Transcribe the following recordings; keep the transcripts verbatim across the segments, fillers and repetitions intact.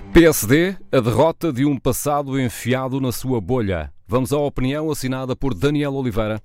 P S D, a derrota de um passado enfiado na sua bolha. Vamos à opinião assinada por Daniel Oliveira.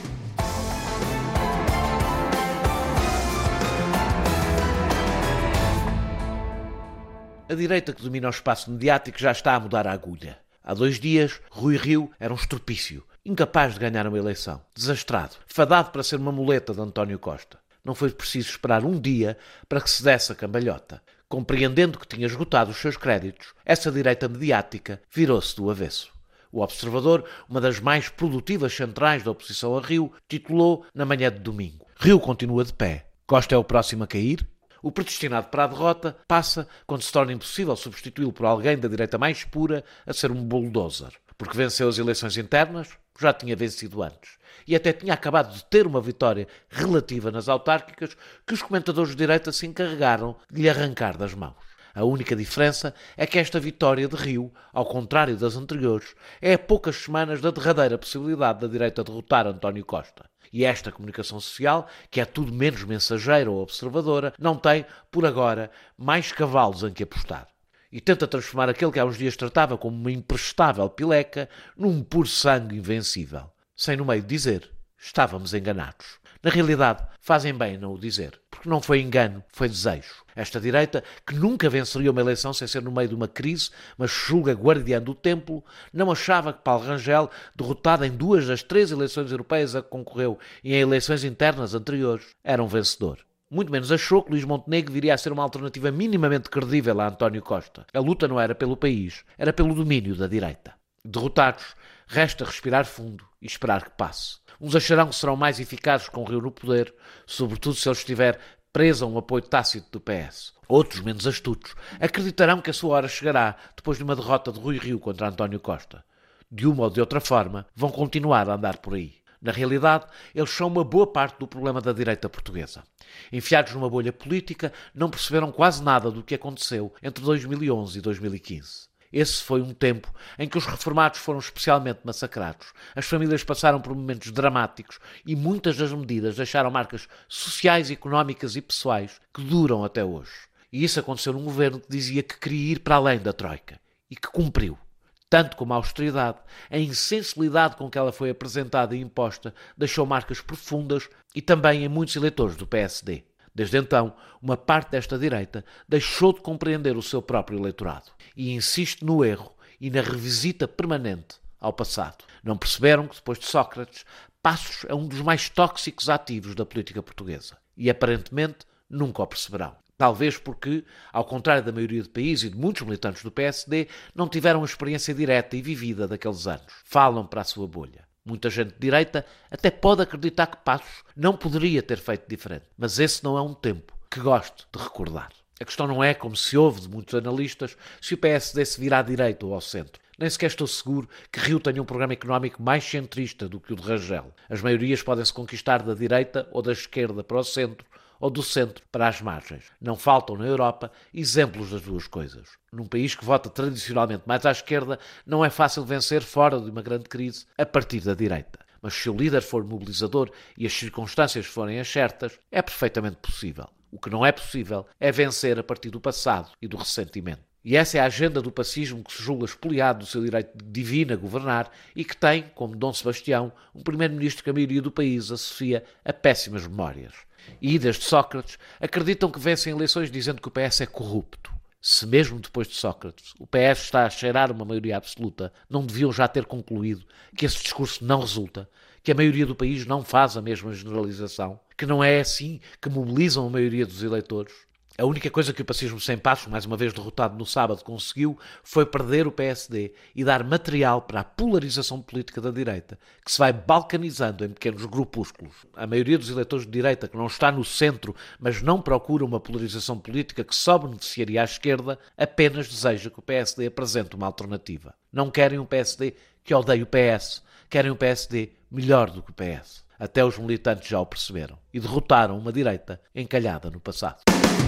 A direita que domina o espaço mediático já está a mudar a agulha. Há dois dias, Rui Rio era um estropício, incapaz de ganhar uma eleição, desastrado, fadado para ser uma muleta de António Costa. Não foi preciso esperar um dia para que se desse a cambalhota. Compreendendo que tinha esgotado os seus créditos, essa direita mediática virou-se do avesso. O Observador, uma das mais produtivas centrais da oposição a Rio, titulou na manhã de domingo: Rio continua de pé. Costa é o próximo a cair? O predestinado para a derrota passa quando se torna impossível substituí-lo por alguém da direita mais pura a ser um bulldozer. Porque venceu as eleições internas, já tinha vencido antes. E até tinha acabado de ter uma vitória relativa nas autárquicas que os comentadores de direita se encarregaram de lhe arrancar das mãos. A única diferença é que esta vitória de Rio, ao contrário das anteriores, é a poucas semanas da derradeira possibilidade da direita derrotar António Costa. E esta comunicação social, que é tudo menos mensageira ou observadora, não tem, por agora, mais cavalos em que apostar. E tenta transformar aquele que há uns dias tratava como uma imprestável pileca num puro sangue invencível. Sem no meio dizer, estávamos enganados. Na realidade, fazem bem em não o dizer, porque não foi engano, foi desejo. Esta direita, que nunca venceria uma eleição sem ser no meio de uma crise, mas julga guardiã do templo, não achava que Paulo Rangel, derrotado em duas das três eleições europeias a que concorreu e em eleições internas anteriores, era um vencedor. Muito menos achou que Luís Montenegro viria a ser uma alternativa minimamente credível a António Costa. A luta não era pelo país, era pelo domínio da direita. Derrotados, resta respirar fundo e esperar que passe. Uns acharão que serão mais eficazes com o Rio no poder, sobretudo se ele estiver preso a um apoio tácito do P S. Outros, menos astutos, acreditarão que a sua hora chegará depois de uma derrota de Rui Rio contra António Costa. De uma ou de outra forma, vão continuar a andar por aí. Na realidade, eles são uma boa parte do problema da direita portuguesa. Enfiados numa bolha política, não perceberam quase nada do que aconteceu entre dois mil e onze e dois mil e quinze. Esse foi um tempo em que os reformados foram especialmente massacrados. As famílias passaram por momentos dramáticos e muitas das medidas deixaram marcas sociais, económicas e pessoais que duram até hoje. E isso aconteceu num governo que dizia que queria ir para além da Troika e que cumpriu. Tanto como a austeridade, a insensibilidade com que ela foi apresentada e imposta deixou marcas profundas e também em muitos eleitores do P S D. Desde então, uma parte desta direita deixou de compreender o seu próprio eleitorado e insiste no erro e na revisita permanente ao passado. Não perceberam que, depois de Sócrates, Passos é um dos mais tóxicos ativos da política portuguesa e, aparentemente, nunca o perceberão. Talvez porque, ao contrário da maioria do país e de muitos militantes do P S D, não tiveram a experiência direta e vivida daqueles anos. Falam para a sua bolha. Muita gente de direita até pode acreditar que Passos não poderia ter feito diferente. Mas esse não é um tempo que gosto de recordar. A questão não é, como se ouve de muitos analistas, se o P S D se virá à direita ou ao centro. Nem sequer estou seguro que Rio tenha um programa económico mais centrista do que o de Rangel. As maiorias podem-se conquistar da direita ou da esquerda para o centro, ou do centro para as margens. Não faltam na Europa exemplos das duas coisas. Num país que vota tradicionalmente mais à esquerda, não é fácil vencer fora de uma grande crise a partir da direita. Mas se o líder for mobilizador e as circunstâncias forem as certas, é perfeitamente possível. O que não é possível é vencer a partir do passado e do ressentimento. E essa é a agenda do pacismo que se julga expoliado do seu direito divino a governar e que tem, como Dom Sebastião, um primeiro-ministro que a maioria do país associa a péssimas memórias. E, desde Sócrates, acreditam que vencem eleições dizendo que o P S é corrupto. Se mesmo depois de Sócrates o P S está a cheirar uma maioria absoluta, não deviam já ter concluído que esse discurso não resulta, que a maioria do país não faz a mesma generalização, que não é assim que mobilizam a maioria dos eleitores? A única coisa que o pacismo sem Passos, mais uma vez derrotado no sábado, conseguiu foi perder o P S D e dar material para a polarização política da direita, que se vai balcanizando em pequenos grupúsculos. A maioria dos eleitores de direita, que não está no centro, mas não procura uma polarização política que só beneficiaria à esquerda, apenas deseja que o P S D apresente uma alternativa. Não querem um P S D que odeie o P S, querem um P S D melhor do que o P S. Até os militantes já o perceberam e derrotaram uma direita encalhada no passado.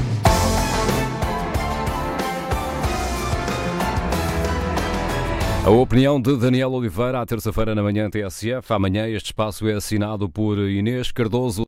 A opinião de Daniel Oliveira, à terça-feira na manhã T S F. Amanhã este espaço é assinado por Inês Cardoso.